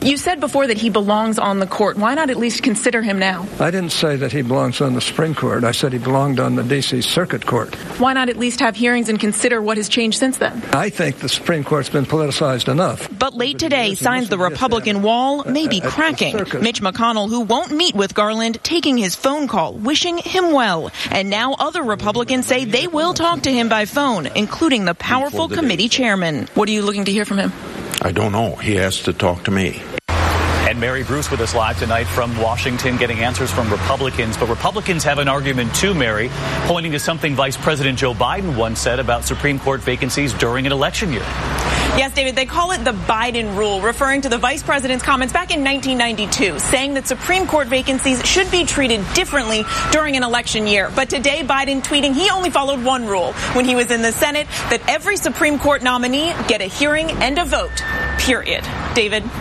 You said before that he belongs on the court. Why not at least consider him now? I didn't say that he belongs on the Supreme Court. I said he belonged on the D.C. Circuit Court. Why not at least have hearings and consider what has changed since then? I think the Supreme Court's been politicized enough. But late today, signs the Republican wall may be cracking. Mitch McConnell, who won't meet with Garland, taking his phone call, wishing him well. And now other Republicans say they will talk to him by phone, including the powerful committee chairman. What are you looking to hear from him? I don't know. He has to talk to me. And Mary Bruce with us live tonight from Washington, getting answers from Republicans. But Republicans have an argument too, Mary, pointing to something Vice President Joe Biden once said about Supreme Court vacancies during an election year. Yes, David, they call it the Biden rule, referring to the vice president's comments back in 1992, saying that Supreme Court vacancies should be treated differently during an election year. But today, Biden tweeting he only followed one rule when he was in the Senate, that every Supreme Court nominee get a hearing and a vote, period. David?